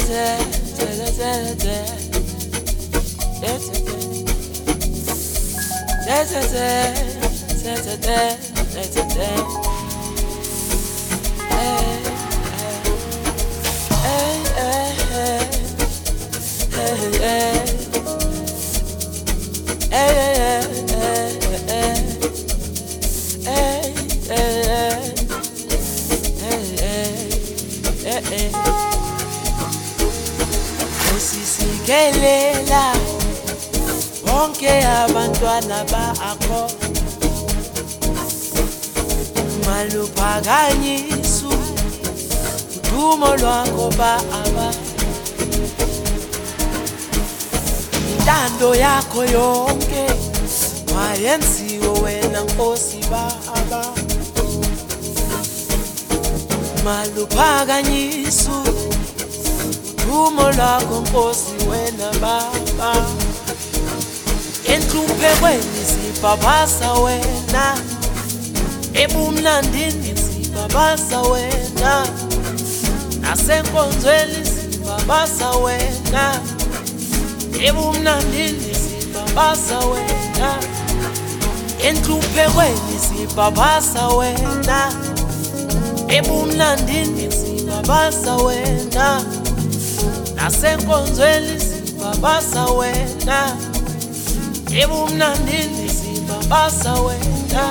Usisikelela bonke abantwana bakho maluphakanyiswa udumo lwakho Baba, intando yakho yonke mayenziwe wena Nkosi Baba, maluphakanyiswa udumo lwakho Nkosi wena Baba, enhluphekweni sibhabhasa wena, ebumnandini sibhabhasa wena, nasenkonzweni sibhabhasa wena, ebumnandini sibhabhasa wena, enhluphekweni sibhabhasa wena, ebumnandini sibhabhasa wena, nasenkonzweni sibhabhasa wena, ebumnandini sibhabhasa wena.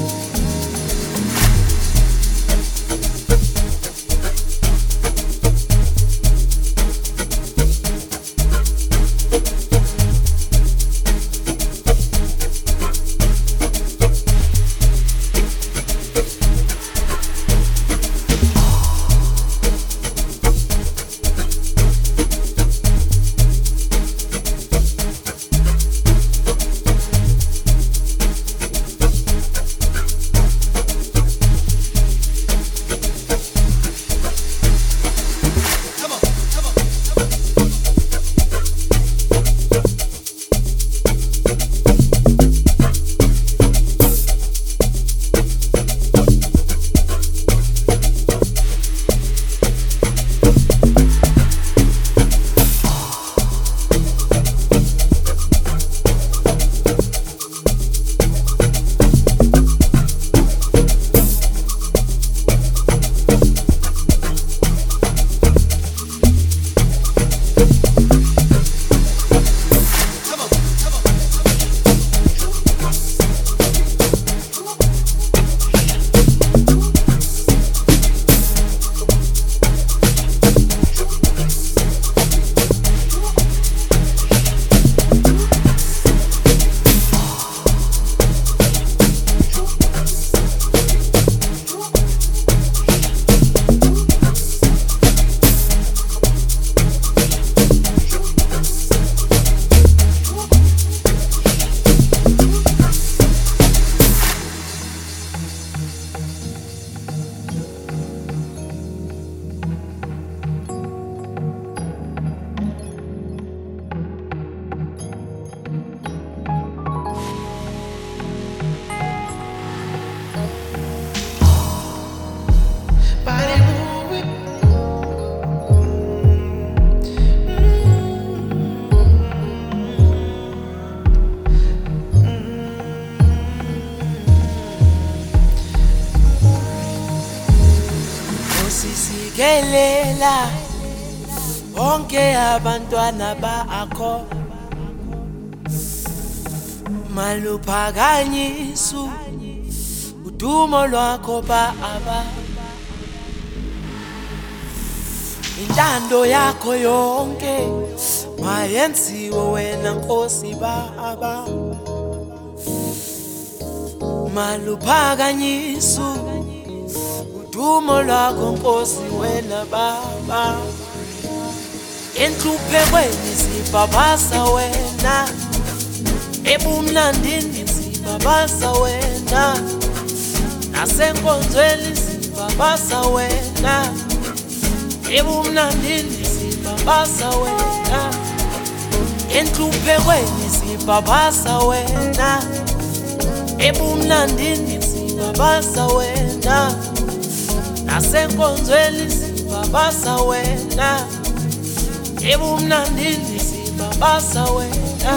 Usisikelela bonke abantwana bakho maluphakanyiswa udumo lwakho Baba, intando yakho yonke mayenziwe wena Nkosi Baba, maluphakanyiswa udumo lwakho Nkosi wena Baba, enhluphekweni sibhabhasa wena, ebumnandini sibhabhasa wena, nasenkonzweni sibhabhasa wena, ebumnandini sibhabhasa wena, enhluphekweni sibhabhasa wena, ebumnandini sibhabhasa wena, nasenkonzweni sibhabhasa wena, ebumnandini sibabasa wena.